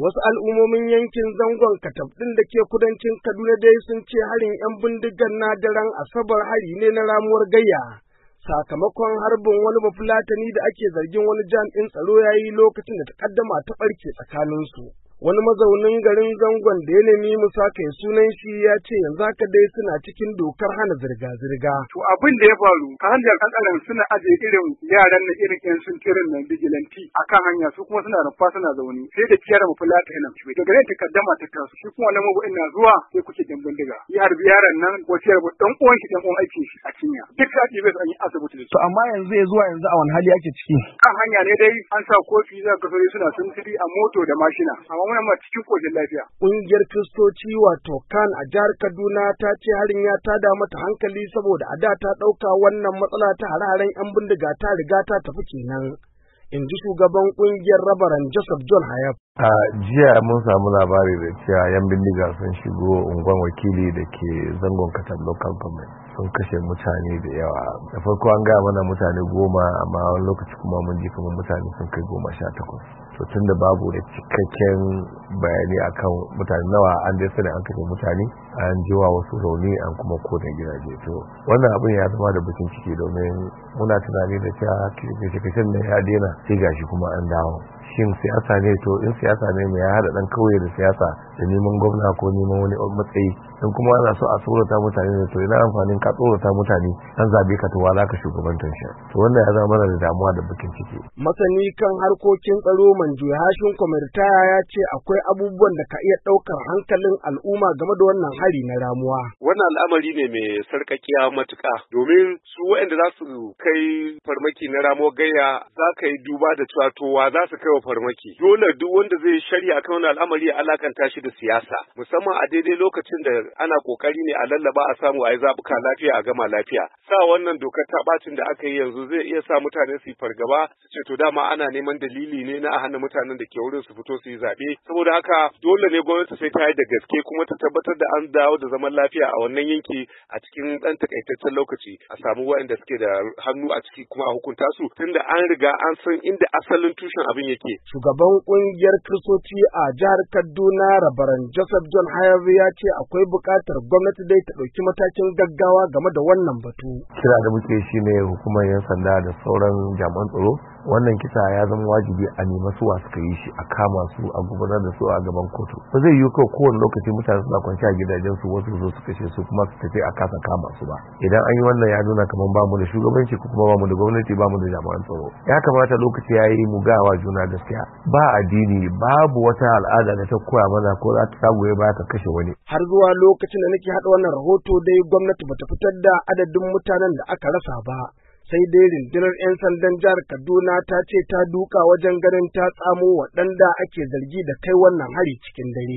Wasu al'ummomin yankin zangon Katab ɗin da ke kudancin Kaduna dai sun ce harin 'yan bindigar na daren Asabar hari ne na ramuwar gayya. Sakamakon harbin wani bafulatani da ake zargin wani jami'in tsaro ya yi lokacin da takaddama ta ɓarke tsakaninsu. Wani mazaunin garin zangon da ya nemi musa kai sunan shi ya ce yanzu haka dai suna cikin dokar hana zirga-zirga. To abin da ya faru ta hanyar kankanan suna ajiye irin yaran na irin yan sun kirin nan bigilanti akan hanya su kuma suna rufa suna zaune sai da kiyar mu fulata nan daga gare ta kaddama ta tasu shi kuma wannan mabu'in na zuwa sai kuke jan bindiga ya harbi yaran nan ko ciyar dan uwan shi dan uwan aikin shi a cinya duk da ake bai an yi asibiti da su. To amma yanzu ya zuwa yanzu a wani hali ake ciki? Kan hanya ne dai an sa kofi za ka suna sintiri a moto da mashina amma muna cikin kojin lafiya. Ƙungiyar Kiristoci wato kan a jihar Kaduna ta ce harin ya tada mata hankali saboda a da ta ɗauka wannan matsala ta hare-haren 'yan bindiga ta riga ta tafi kenan. In ji shugaban ƙungiyar Rabaran Joseph John Hayab. A jiya mun samu labari da cewa 'yan bindiga sun shigo unguwar wakili da ke zangon Katab local government sun kashe mutane da yawa. Da farko an gaya mana mutane 10 amma wani lokaci kuma mun ji kamar mutane sun kai 18. To tun da babu da cikakken bayani akan mutane nawa an dai sani an kashe mutane an jiwa wasu rauni an kuma kona gidaje. To wannan abin ya zama da bakin ciki domin muna tunani da cewa kashe-kashen da ya daina sai gashi kuma an dawo. Shin siyasa ne? To in siyasa ne mai ya haɗa ɗan kauye da siyasa da neman gwamna ko neman wani matsayi in kuma ana so a tsorata mutane ne to ina amfanin ka tsorata mutane an zabe ka to wa za ka shugabantar shi. To wannan ya zama mana da damuwa da bakin ciki. Masani kan harkokin tsaro Manjo Hashin Kwamitaya ya ce akwai abubuwan da ka iya ɗaukar hankalin al'umma game da wannan hari na ramuwa. Wannan al'amari ne mai sarƙaƙiya matuƙa domin su waɗanda za su kai farmaki na ramuwar gayya za ka yi duba da cewa to wa za su kai wa farmaki. Dole duk wanda zai shari'a kan wannan al'amari ya alakanta shi da siyasa musamman a daidai lokacin da ana kokari ne a lallaba a samu a yi zaɓuka lafiya a gama lafiya. Sa wannan dokar ta bacin da aka yi yanzu zai iya sa mutane su yi fargaba su ce to dama ana neman dalili ne na a hana mutanen da ke wurin su fito su yi zaɓe. Saboda haka dole ne gwamnati sai ta yi da gaske kuma ta tabbatar da an dawo da zaman lafiya a wannan yanki a cikin ɗan takaitaccen lokaci a samu waɗanda suke da hannu a ciki kuma a hukunta su tunda an riga an san inda asalin tushen abin yake. Shugaban ƙungiyar Kiristoci a jihar Kaduna Rabaran Joseph John Hayab ya ce akwai buƙatar gwamnati dai ta ɗauki matakin gaggawa game da wannan batu. Kira da muke shi ne hukumar 'yan sanda da sauran jami'an tsaro wannan kisa ya zama wajibi a nemi suwa suka yi shi a kama su a gudanar da su a gaban kotu. Ba zai yi kawai kowane lokaci mutane suna kwanci a gidajen su wasu zo su kashe su kuma su tafi a kasa kama su ba. Idan an yi wannan ya nuna kamar ba mu da shugabanci ko kuma ba mu da gwamnati ba mu da jami'an tsaro. Ya kamata lokaci ya yi mu gawa juna gaskiya. Ba addini babu wata al'ada da ta koya mana ko za ta goye ba ta kashe wani. Har zuwa lokacin da nake haɗa wannan rahoto dai gwamnati bata fitar da adadin mutanen da aka rasa ba. Sai dai rundunar 'yan sandan jihar Kaduna ta ce ta duka wajen ganin ta tsamo waɗanda ake zargi da kai wannan hari cikin dare.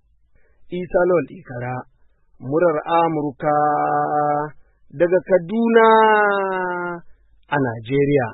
Isa Lawal Ikara, murar Amurka daga Kaduna a Najeriya.